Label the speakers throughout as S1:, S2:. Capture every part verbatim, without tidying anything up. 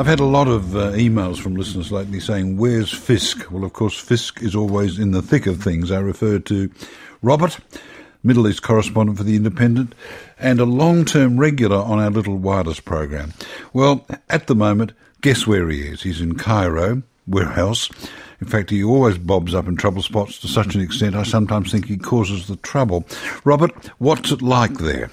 S1: I've had a lot of uh, emails from listeners lately saying, where's Fisk? Well, of course, Fisk is always in the thick of things. I refer to Robert, Middle East correspondent for The Independent, and a long-term regular on our Little Wireless program. Well, at the moment, guess where he is? He's in Cairo. Where else? In fact, he always bobs up in trouble spots to such an extent I sometimes think he causes the trouble. Robert, what's it like there?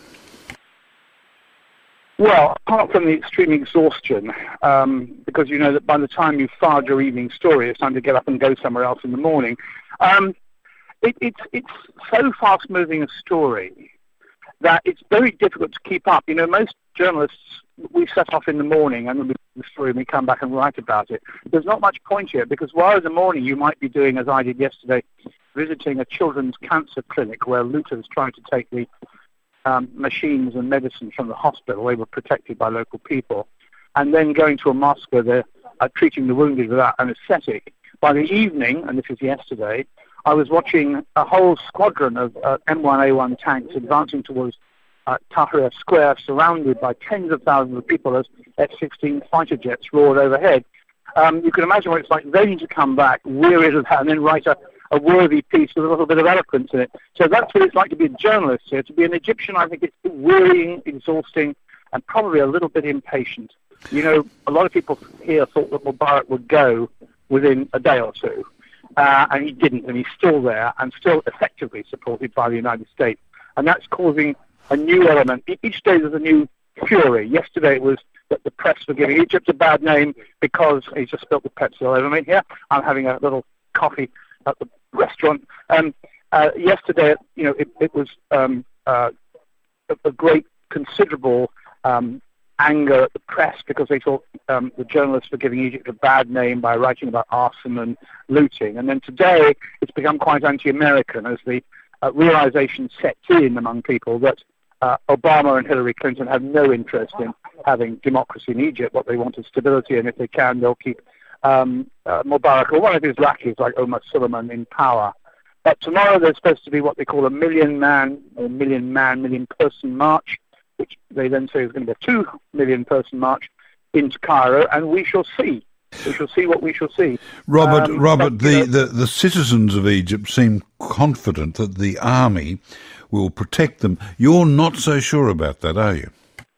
S2: Well, apart from the extreme exhaustion, um, because you know that by the time you've filed your evening story, it's time to get up and go somewhere else in the morning. Um, it, it's it's so fast-moving a story that it's very difficult to keep up. You know, most journalists, we set off in the morning and we do the story and we come back and write about it. There's not much point here because while in the morning you might be doing, as I did yesterday, visiting a children's cancer clinic where looters tried to take the Um, machines and medicines from the hospital. They were protected by local people. And then going to a mosque where they're uh, treating the wounded without anaesthetic. By the evening, and this is yesterday, I was watching a whole squadron of uh, M one A one tanks advancing towards uh, Tahrir Square, surrounded by tens of thousands of people as F sixteen fighter jets roared overhead. Um, you can imagine what it's like then to come back, wearied of that, and then write a a worthy piece with a little bit of eloquence in it. So that's what it's like to be a journalist here. To be an Egyptian, I think it's wearying, exhausting, and probably a little bit impatient. You know, a lot of people here thought that Mubarak would go within a day or two, uh, and he didn't, and he's still there, and still effectively supported by the United States. And that's causing a new element. Each day there's a new fury. Yesterday it was that the press were giving Egypt a bad name because he just spilled the Pepsi all over me. Here, I'm having a little coffee at the restaurant. Um, uh, yesterday, you know, it, it was um, uh, a, a great, considerable um, anger at the press because they thought um, the journalists were giving Egypt a bad name by writing about arson and looting. And then today, it's become quite anti-American as the uh, realization sets in among people that uh, Obama and Hillary Clinton have no interest in having democracy in Egypt. What they want is stability, and if they can, they'll keep Um, uh, Mubarak or one of his lackeys like Omar Suleiman in power. But tomorrow there's supposed to be what they call a million man, or million man, million person march, which they then say is going to be a two million person march into Cairo, and we shall see. We shall see what we shall see.
S1: Robert,
S2: um,
S1: Robert,
S2: but,
S1: the,
S2: you know,
S1: the, the citizens of Egypt seem confident that the army will protect them. You're not so sure about that, are you?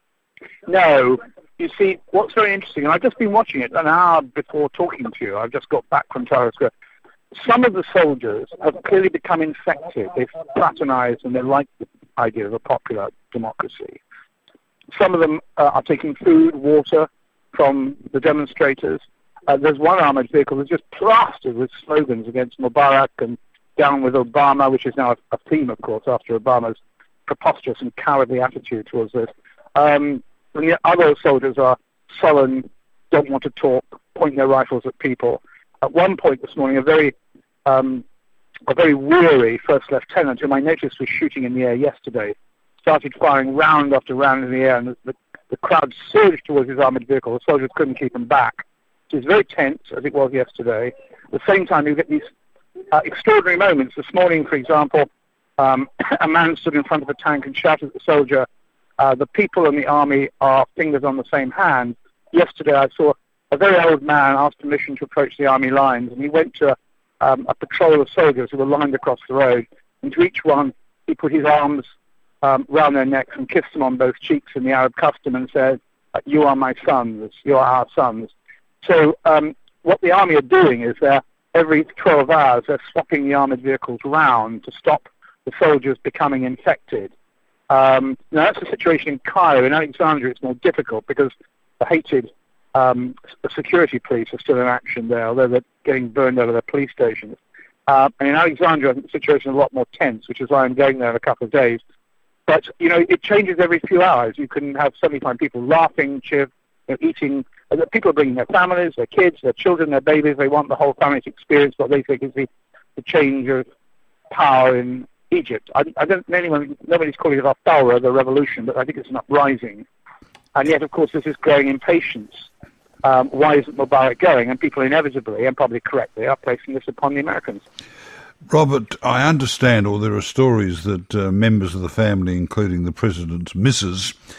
S2: No. You see, what's very interesting, and I've just been watching it an hour before talking to you. I've just got back from Tahrir Square. Some of the soldiers have clearly become infected. They've fraternized and they like the idea of a popular democracy. Some of them uh, are taking food, water from the demonstrators. Uh, there's one armoured vehicle that's just plastered with slogans against Mubarak and down with Obama, which is now a, a theme, of course, after Obama's preposterous and cowardly attitude towards this. Um, And the other soldiers are sullen, don't want to talk, point their rifles at people. At one point this morning, a very, um, a very weary first lieutenant, whom I noticed was shooting in the air yesterday, started firing round after round in the air, and the, the, the crowd surged towards his armoured vehicle. The soldiers couldn't keep him back. It was very tense, as it was yesterday. At the same time, you get these uh, extraordinary moments. This morning, for example, um, a man stood in front of a tank and shouted at the soldier, Uh, the people in the army are fingers on the same hand. Yesterday I saw a very old man ask permission to approach the army lines, and he went to a, um, a patrol of soldiers who were lined across the road, and to each one he put his arms um, round their necks and kissed them on both cheeks in the Arab custom and said, "You are my sons, you are our sons." So um, what the army are doing is they're, every twelve hours they're swapping the armoured vehicles round to stop the soldiers becoming infected. Um, now, that's the situation in Cairo. In Alexandria, it's more difficult because the hated um, security police are still in action there, although they're getting burned out of their police stations. Uh, and in Alexandria, I think the situation is a lot more tense, which is why I'm going there in a couple of days. But, you know, it changes every few hours. You can have seventy-five people laughing, cheer, you know, eating. People are bringing their families, their kids, their children, their babies. They want the whole family to experience what they think is the, the change of power in Egypt. I, I don't anyone, nobody's calling it a thawra, the revolution, but I think it's an uprising. And yet, of course, this is growing impatience. Um, why isn't Mubarak going? And people inevitably, and probably correctly, are placing this upon the Americans.
S1: Robert, I understand, or there are stories that uh, members of the family, including the President's missus,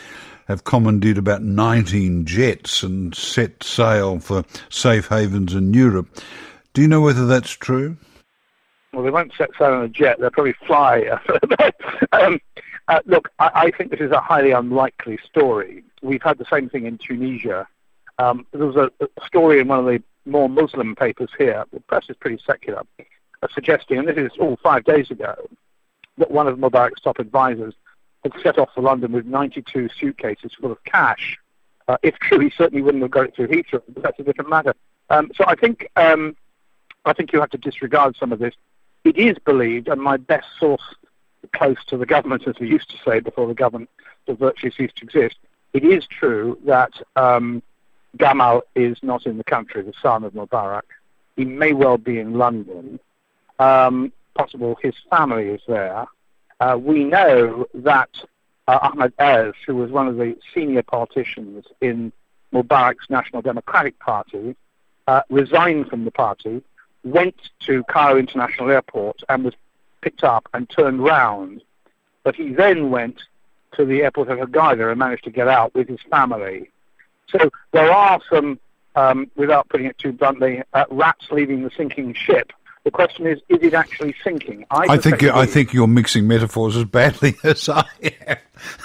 S1: have commandeered about nineteen jets and set sail for safe havens in Europe. Do you know whether that's true?
S2: Well, they won't set sail on a jet. They'll probably fly. um, uh, look, I, I think this is a highly unlikely story. We've had the same thing in Tunisia. Um, there was a, a story in one of the more Muslim papers here, the press is pretty secular, uh, suggesting, and this is all five days ago, that one of Mubarak's top advisors had set off for London with ninety-two suitcases full of cash. Uh, if true, he certainly wouldn't have got it through Heathrow, but that's a different matter. Um, so I think um, I think you have to disregard some of this. It is believed, and my best source close to the government, as we used to say before the government virtually ceased to exist, it is true that um, Gamal is not in the country, the son of Mubarak. He may well be in London. Um, possible his family is there. Uh, we know that uh, Ahmed Ez, who was one of the senior politicians in Mubarak's National Democratic Party, uh, resigned from the party, went to Cairo International Airport and was picked up and turned round. But he then went to the airport of Hurghada and managed to get out with his family. So there are some, um, without putting it too bluntly, uh, rats leaving the sinking ship. The question is, is it actually sinking? I,
S1: I think I think you're mixing metaphors as badly as I am.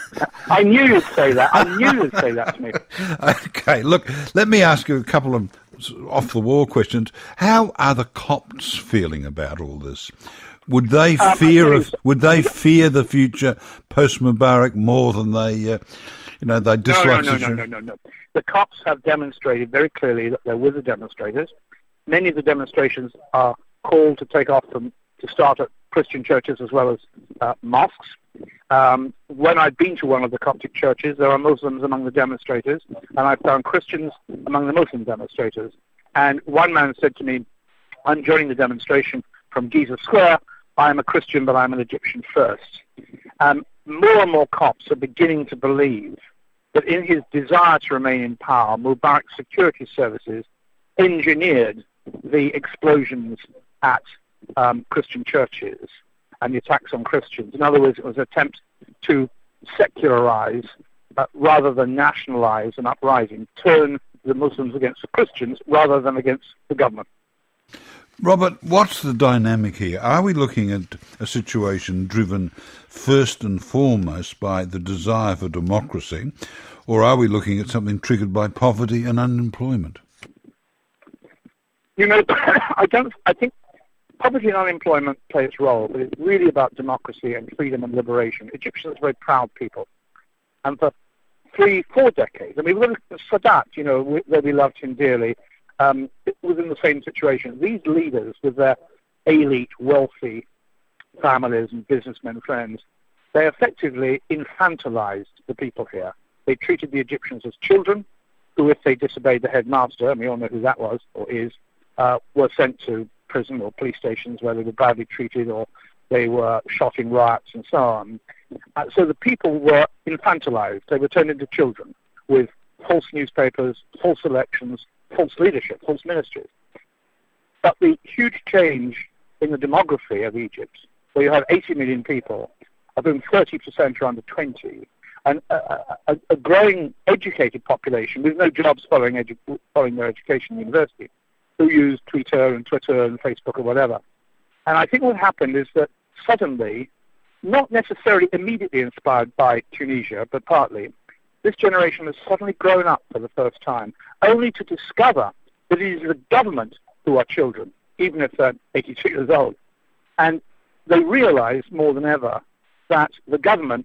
S2: I knew you'd say that. I knew you'd say that to me.
S1: Okay, look, let me ask you a couple of off-the-wall questions. How are the Copts feeling about all this? Would they
S2: Um,
S1: fear
S2: I
S1: of, would they fear the future post-Mubarak more than they, uh, you know, they
S2: No,
S1: dislike?
S2: no, no, no, no, no, no. The Copts have demonstrated very clearly that they're with the demonstrators. Many of the demonstrations are called to take off from to start at Christian churches as well as uh, mosques. Um, when I've been to one of the Coptic churches, there are Muslims among the demonstrators, and I've found Christians among the Muslim demonstrators. And one man said to me, "I'm joining the demonstration from Giza Square. I am a Christian, but I'm an Egyptian first." Um, more and more Copts are beginning to believe that in his desire to remain in power, Mubarak's security services engineered the explosions at um, Christian churches and the attacks on Christians. In other words, it was an attempt to secularize uh, rather than nationalize an uprising, turn the Muslims against the Christians rather than against the government.
S1: Robert, what's the dynamic here? Are we looking at a situation driven first and foremost by the desire for democracy, or are we looking at something triggered by poverty and unemployment?
S2: You know, I don't. I think poverty and unemployment play its role, but it's really about democracy and freedom and liberation. Egyptians are very proud people, and for three, four decades, I mean, look at Sadat, you know, where we loved him dearly, um, was in the same situation. These leaders, with their elite, wealthy families and businessmen friends, they effectively infantilized the people here. They treated the Egyptians as children, who, if they disobeyed the headmaster, and we all know who that was or is, Uh, were sent to prison or police stations where they were badly treated or they were shot in riots and so on. Uh, so the people were infantilized. They were turned into children with false newspapers, false elections, false leadership, false ministries. But the huge change in the demography of Egypt, where you have eighty million people, of whom thirty percent are under twenty, and a, a, a growing educated population with no jobs following, edu- following their education in university, who use Twitter and Twitter and Facebook or whatever. And I think what happened is that suddenly, not necessarily immediately inspired by Tunisia, but partly, this generation has suddenly grown up for the first time, only to discover that it is the government who are children, even if they're eighty-two years old. And they realize more than ever that the government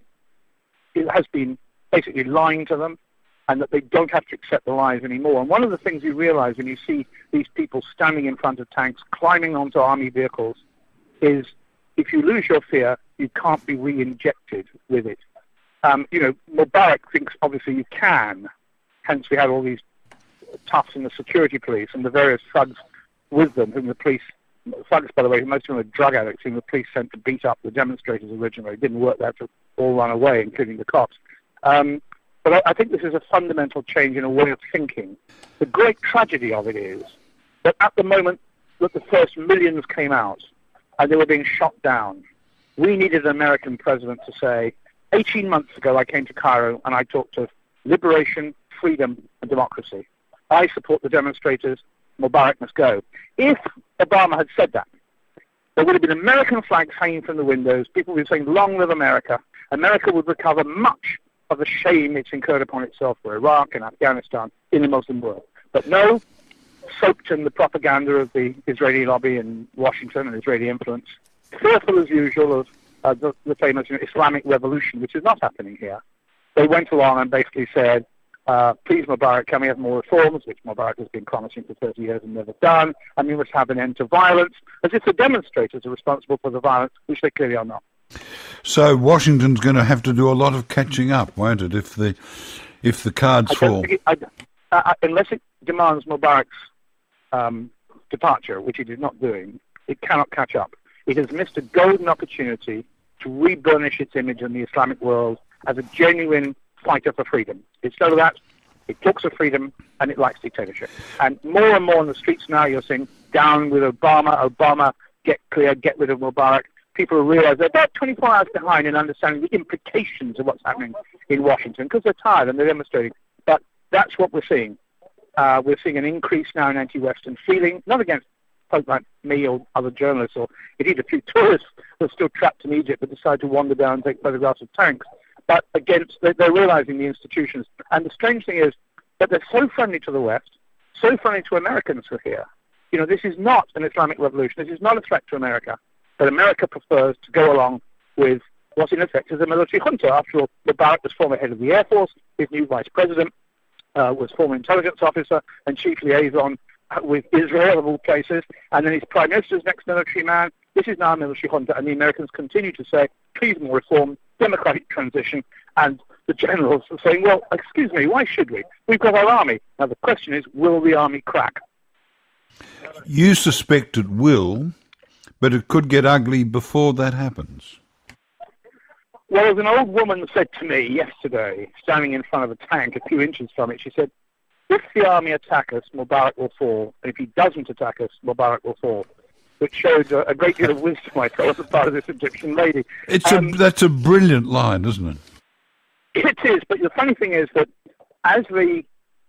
S2: has been basically lying to them, and that they don't have to accept the lies anymore. And one of the things you realize when you see these people standing in front of tanks, climbing onto army vehicles, is if you lose your fear, you can't be re-injected with it. Um, you know, Mubarak thinks obviously you can, hence we had all these toughs in the security police and the various thugs with them, whom the police, thugs by the way, most of them are drug addicts, whom the police sent to beat up the demonstrators originally. It didn't work, they had to all run away, including the cops. Um, But I think this is a fundamental change in a way of thinking. The great tragedy of it is that at the moment that the first millions came out and they were being shot down, we needed an American president to say, eighteen months ago I came to Cairo and I talked to liberation, freedom, and democracy. I support the demonstrators. Mubarak must go. If Obama had said that, there would have been American flags hanging from the windows. People would be saying, long live America. America would recover much of the shame it's incurred upon itself for Iraq and Afghanistan in the Muslim world. But no, soaked in the propaganda of the Israeli lobby in Washington and Israeli influence, fearful as usual of uh, the, the famous you know, Islamic revolution, which is not happening here, they went along and basically said, uh, please Mubarak, can we have more reforms, which Mubarak has been promising for thirty years and never done, and we must have an end to violence, as if the demonstrators are responsible for the violence, which they clearly are not.
S1: So Washington's going to have to do a lot of catching up, won't it, if the if the cards
S2: I
S1: fall?
S2: It, I, I, unless it demands Mubarak's um, departure, which it is not doing, it cannot catch up. It has missed a golden opportunity to re-burnish its image in the Islamic world as a genuine fighter for freedom. Instead of that, it talks of freedom and it likes dictatorship. And more and more in the streets now you're seeing, down with Obama, Obama, get clear, get rid of Mubarak. People realise they're about twenty-four hours behind in understanding the implications of what's happening in Washington because they're tired and they're demonstrating. But that's what we're seeing. Uh, we're seeing an increase now in anti-Western feeling, not against folks like me or other journalists, or indeed a few tourists who are still trapped in Egypt but decide to wander down and take photographs of tanks, but against, they're, they're realising the institutions. And the strange thing is that they're so friendly to the West, so friendly to Americans who are here. You know, this is not an Islamic revolution. This is not a threat to America. But America prefers to go along with what in effect is a military junta. After all, Mubarak was former head of the Air Force, his new vice president uh, was former intelligence officer and chief liaison with Israel, of all places, and then his prime minister's next military man. This is now a military junta, and the Americans continue to say, please more reform, democratic transition, and the generals are saying, well, excuse me, why should we? We've got our army. Now the question is, will the army crack?
S1: You suspect it will, but it could get ugly before that happens.
S2: Well, as an old woman said to me yesterday, standing in front of a tank a few inches from it, she said, if the army attack us, Mubarak will fall, and if he doesn't attack us, Mubarak will fall, which showed a, a great deal of wisdom, I thought, on the part of this Egyptian lady.
S1: It's
S2: um,
S1: a, that's a brilliant line, isn't it?
S2: It is, but the funny thing is that as the,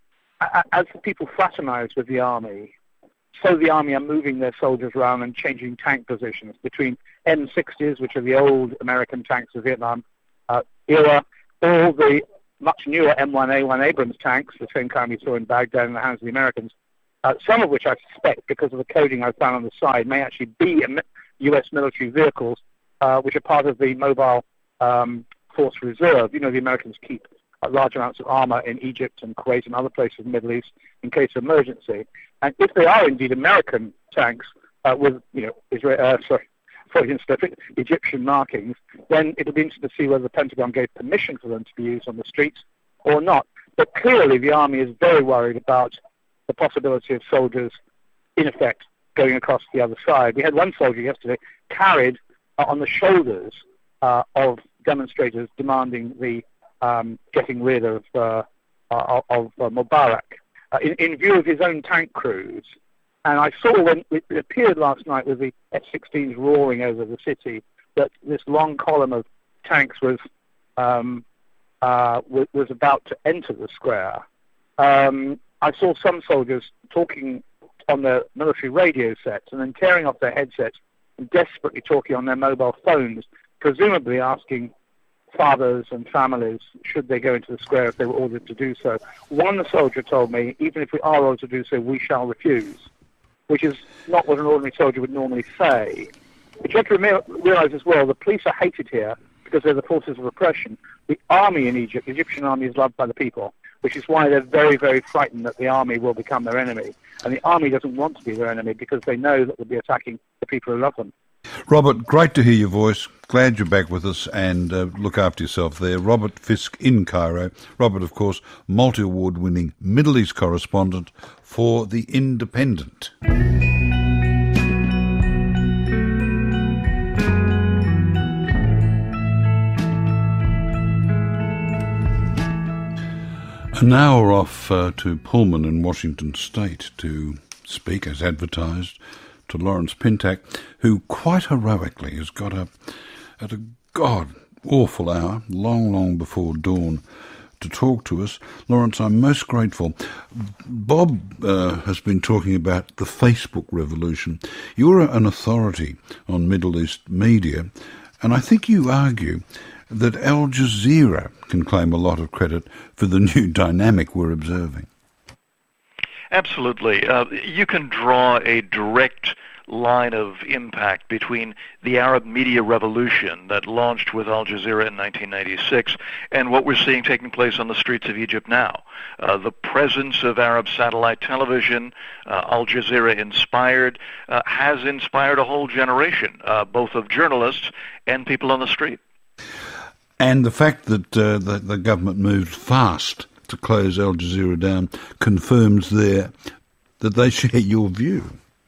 S2: as the people fraternise with the army, so the army are moving their soldiers around and changing tank positions between M sixties, which are the old American tanks of Vietnam uh, era, all the much newer M one A one Abrams tanks, the same kind we saw in Baghdad in the hands of the Americans, uh, some of which I suspect, because of the coding I found on the side, may actually be U S military vehicles, uh, which are part of the mobile um, force reserve. You know, the Americans keep uh, large amounts of armour in Egypt and Kuwait and other places in the Middle East in case of emergency. And if they are indeed American tanks uh, with, you know, Israel, uh, sorry, Freudian slip, Egyptian markings, then it'll be interesting to see whether the Pentagon gave permission for them to be used on the streets or not. But clearly the army is very worried about the possibility of soldiers, in effect, going across the other side. We had one soldier yesterday carried uh, on the shoulders uh, of demonstrators demanding the um, getting rid of, uh, uh, of uh, Mubarak. Uh, in, in view of his own tank crews. And I saw when it appeared last night with the F sixteens roaring over the city that this long column of tanks was um, uh, was, was about to enter the square. Um, I saw some soldiers talking on their military radio sets and then tearing off their headsets and desperately talking on their mobile phones, presumably asking fathers and families, should they go into the square if they were ordered to do so. One soldier told me, even if we are ordered to do so, we shall refuse, which is not what an ordinary soldier would normally say. But you have to realise as well, the police are hated here because they're the forces of oppression. The army in Egypt, the Egyptian army, is loved by the people, which is why they're very, very frightened that the army will become their enemy. And the army doesn't want to be their enemy because they know that they'll be attacking the people who love them.
S1: Robert, great to hear your voice. Glad you're back with us, and uh, look after yourself there. Robert Fisk in Cairo. Robert, of course, multi-award winning Middle East correspondent for The Independent. And now we're off uh, to Pullman in Washington State to speak, as advertised, to Lawrence Pintack, who quite heroically has got up at a god-awful hour, long, long before dawn, to talk to us. Lawrence, I'm most grateful. Bob uh, has been talking about the Facebook revolution. You're an authority on Middle East media, and I think you argue that Al Jazeera can claim a lot of credit for the new dynamic we're observing.
S3: Absolutely. Uh, you can draw a direct line of impact between the Arab media revolution that launched with Al Jazeera in nineteen ninety-six and what we're seeing taking place on the streets of Egypt now. Uh, the presence of Arab satellite television, uh, Al Jazeera inspired, uh, has inspired a whole generation, uh, both of journalists and people on the street.
S1: And the fact that uh, the, the government moved fast to close Al Jazeera down confirms there that they share your view.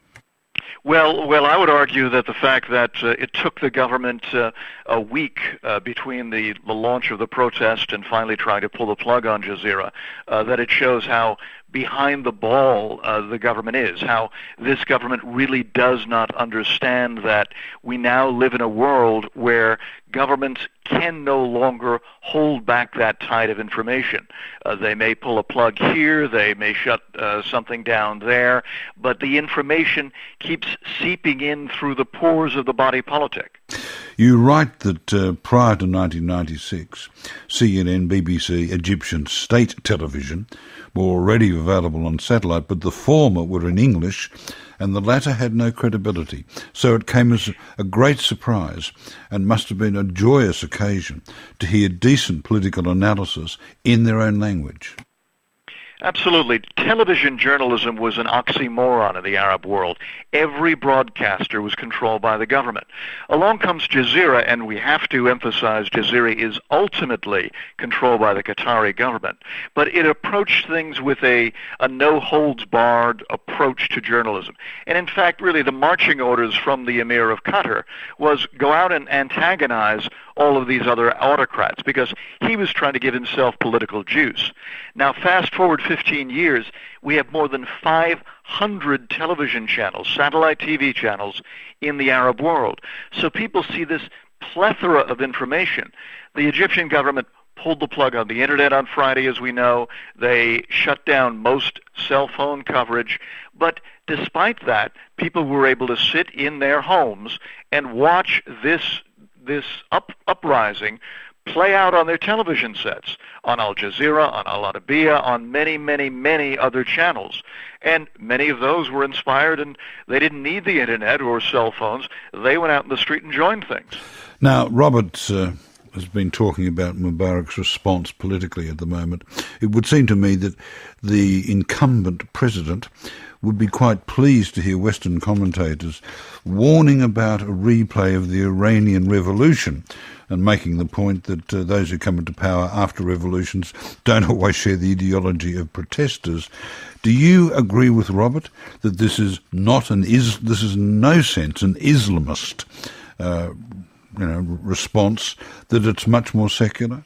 S3: Well, well, I would argue that the fact that uh, it took the government uh, a week uh, between the, the launch of the protest and finally trying to pull the plug on Jazeera, uh, that it shows how behind the ball uh, the government is, how this government really does not understand that we now live in a world where governments can no longer hold back that tide of information. Uh, they may pull a plug here, they may shut uh, something down there, but the information keeps seeping in through the pores of the body politic.
S1: You write that uh, prior to nineteen ninety-six, C N N, B B C, Egyptian state television were already available on satellite, but the former were in English and the latter had no credibility. So it came as a great surprise and must have been a joyous occasion to hear decent political analysis in their own language.
S3: Absolutely. Television journalism was an oxymoron in the Arab world. Every broadcaster was controlled by the government. Along comes Jazeera, and we have to emphasize Jazeera is ultimately controlled by the Qatari government. But it approached things with a, a no-holds-barred approach to journalism. And in fact, really, the marching orders from the Emir of Qatar was go out and antagonize all of these other autocrats, because he was trying to give himself political juice. Now, fast forward fifteen years, we have more than five hundred television channels, satellite T V channels, in the Arab world. So people see this plethora of information. The Egyptian government pulled the plug on the internet on Friday, as we know. They shut down most cell phone coverage. But despite that, people were able to sit in their homes and watch this this up, uprising play out on their television sets, on Al Jazeera, on Al Arabiya, on many, many, many other channels. And many of those were inspired, and they didn't need the internet or cell phones. They went out in the street and joined things.
S1: Now, Robert uh, has been talking about Mubarak's response politically at the moment. It would seem to me that the incumbent president would be quite pleased to hear Western commentators warning about a replay of the Iranian Revolution and making the point that uh, those who come into power after revolutions don't always share the ideology of protesters. Do you agree with Robert that this is not an is this is in no sense an Islamist uh, you know, response, that it's much more secular?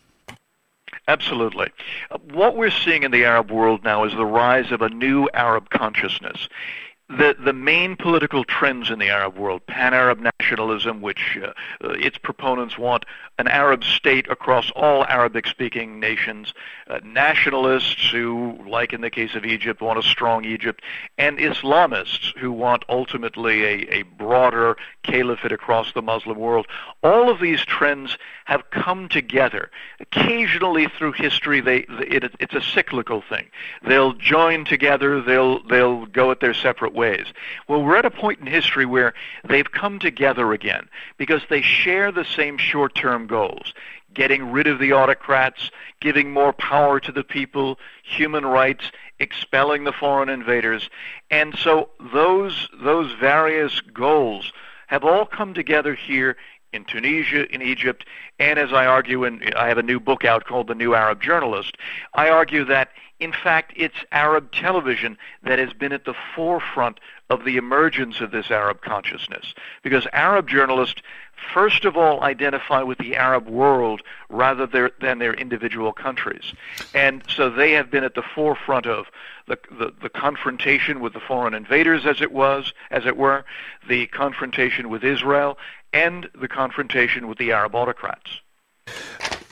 S3: Absolutely. What we're seeing in the Arab world now is the rise of a new Arab consciousness. The the main political trends in the Arab world, pan-Arab nationalism, which uh, uh, its proponents want an Arab state across all Arabic-speaking nations, uh, nationalists who, like in the case of Egypt, want a strong Egypt, and Islamists who want ultimately a, a broader caliphate across the Muslim world. All of these trends have come together. Occasionally through history, they it, it's a cyclical thing. They'll join together, they'll they'll go at their separate ways. Well, we're at a point in history where they've come together again because they share the same short-term goals: getting rid of the autocrats, giving more power to the people, human rights, expelling the foreign invaders. And so those those various goals have all come together here in Tunisia, in Egypt, and as I argue, in, I have a new book out called The New Arab Journalist, I argue that, in fact, it's Arab television that has been at the forefront of the emergence of this Arab consciousness. Because Arab journalists, first of all, identify with the Arab world rather their, than their individual countries. And so they have been at the forefront of the, the, the confrontation with the foreign invaders, as it was, as it were, the confrontation with Israel, and the confrontation with the Arab autocrats.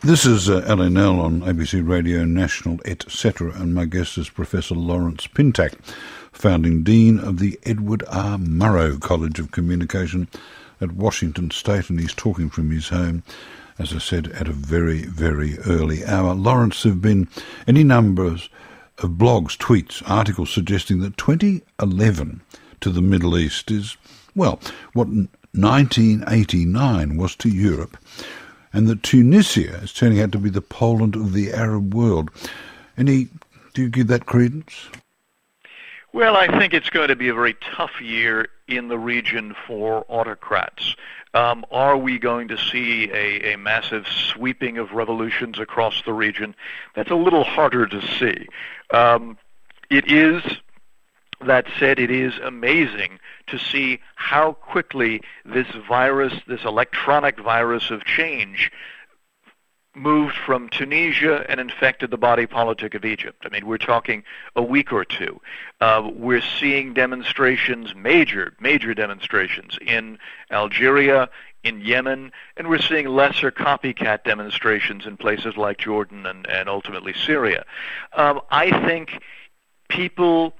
S1: This is uh, L N L on A B C Radio National, et cetera, and my guest is Professor Lawrence Pintack, founding Dean of the Edward R. Murrow College of Communication at Washington State, and he's talking from his home, as I said, at a very, very early hour. Lawrence, there have been any numbers of blogs, tweets, articles suggesting that twenty eleven to the Middle East is, well, what nineteen eighty-nine was to Europe, and that Tunisia is turning out to be the Poland of the Arab world. Any, do you give that credence?
S3: Well, I think it's going to be a very tough year in the region for autocrats. Um, are we going to see a, a massive sweeping of revolutions across the region? That's a little harder to see. Um, it is, that said, it is amazing to see how quickly this virus, this electronic virus of change, moved from Tunisia and infected the body politic of Egypt. I mean, we're talking a week or two. Uh, we're seeing demonstrations, major, major demonstrations in Algeria, in Yemen, and we're seeing lesser copycat demonstrations in places like Jordan and, and ultimately Syria. Um, I think people,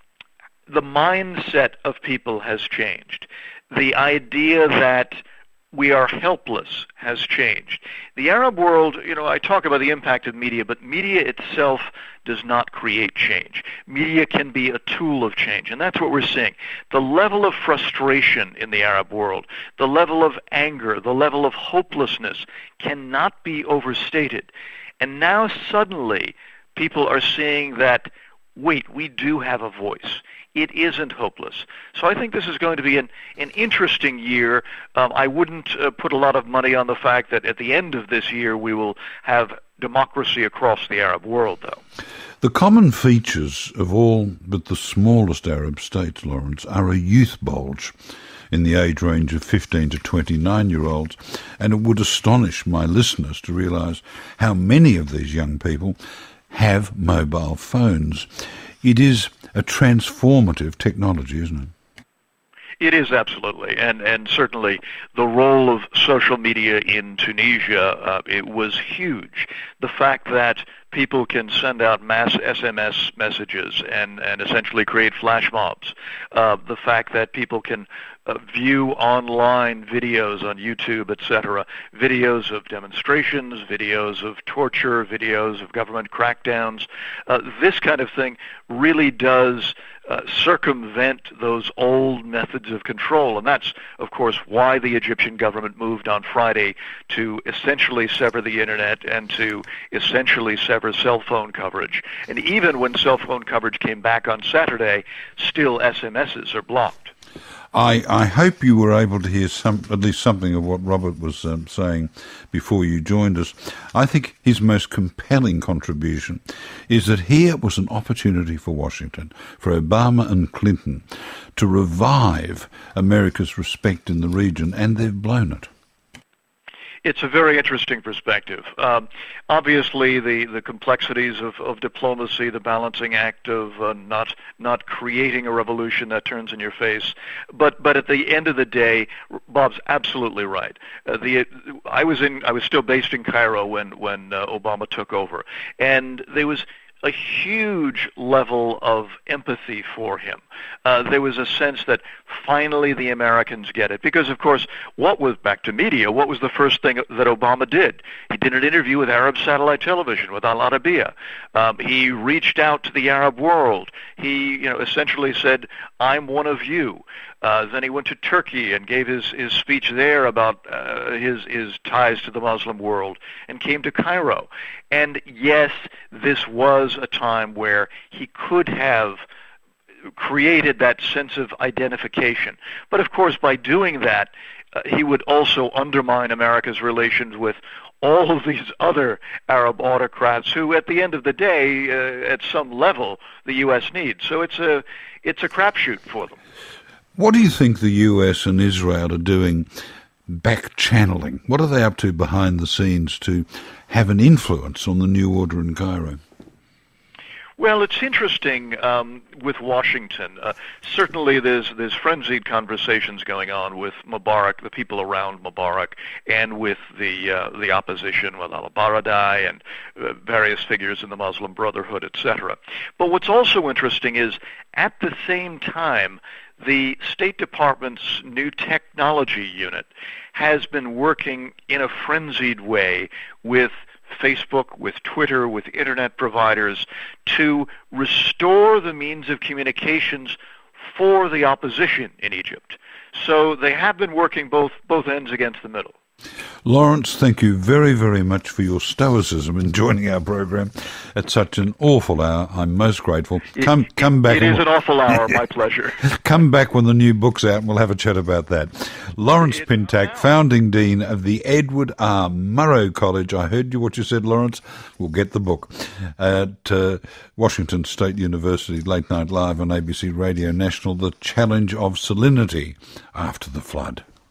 S3: the mindset of people has changed. The idea that we are helpless has changed. The Arab world, you know, I talk about the impact of media, but media itself does not create change. Media can be a tool of change, and that's what we're seeing. The level of frustration in the Arab world, the level of anger, the level of hopelessness cannot be overstated. And now suddenly people are seeing that, wait, we do have a voice. It isn't hopeless. So I think this is going to be an, an interesting year. Um, I wouldn't uh, put a lot of money on the fact that at the end of this year we will have democracy across the Arab world, though.
S1: The common features of all but the smallest Arab states, Lawrence, are a youth bulge in the age range of fifteen to twenty-nine-year-olds, and it would astonish my listeners to realise how many of these young people have mobile phones. It is a transformative technology, isn't it?
S3: It is, absolutely, and and certainly the role of social media in Tunisia, uh, it was huge. The fact that people can send out mass S M S messages and, and essentially create flash mobs, uh, the fact that people can uh, view online videos on YouTube, et cetera, videos of demonstrations, videos of torture, videos of government crackdowns, uh, this kind of thing really does Uh, circumvent those old methods of control. And that's, of course, why the Egyptian government moved on Friday to essentially sever the internet and to essentially sever cell phone coverage. And even when cell phone coverage came back on Saturday, still S M Ses are blocked.
S1: I, I hope you were able to hear some, at least something of what Robert was um, saying before you joined us. I think his most compelling contribution is that here was an opportunity for Washington, for Obama and Clinton, to revive America's respect in the region, and they've blown it.
S3: It's a very interesting perspective. Um, obviously, the, the complexities of, of diplomacy, the balancing act of uh, not not creating a revolution that turns in your face. But but at the end of the day, Bob's absolutely right. Uh, the I was in I was still based in Cairo when when uh, Obama took over, and there was a huge level of empathy for him. Uh, there was a sense that finally the Americans get it. Because, of course, what was, back to media, what was the first thing that Obama did? He did an interview with Arab satellite television, with Al Arabiya. Um, he reached out to the Arab world. He, you know, essentially said, I'm one of you. Uh, then he went to Turkey and gave his, his speech there about uh, his, his ties to the Muslim world, and came to Cairo. And yes, this was a time where he could have created that sense of identification. But of course, by doing that, uh, he would also undermine America's relations with all of these other Arab autocrats who, at the end of the day, uh, at some level, the U S needs. So it's a, it's a crapshoot for them.
S1: What do you think the U S and Israel are doing back-channeling? What are they up to behind the scenes to have an influence on the new order in Cairo?
S3: Well, it's interesting um, with Washington. Uh, certainly there's there's frenzied conversations going on with Mubarak, the people around Mubarak, and with the uh, the opposition, with al-Baradei and uh, various figures in the Muslim Brotherhood, et cetera. But what's also interesting is, at the same time, the State Department's new technology unit has been working in a frenzied way with Facebook, with Twitter, with internet providers to restore the means of communications for the opposition in Egypt. So they have been working both both ends against the middle.
S1: Lawrence, thank you very, very much for your stoicism in joining our program at such an awful hour. I'm most grateful. Come
S3: it,
S1: come back.
S3: It is an awful hour. My pleasure.
S1: Come back when the new book's out and we'll have a chat about that. Lawrence
S3: It's
S1: Pintack, founding dean of the Edward R. Murrow College. I heard you what you said, Lawrence. We'll get the book at uh, Washington State University, Late Night Live on A B C Radio National, The Challenge of Salinity After the Flood.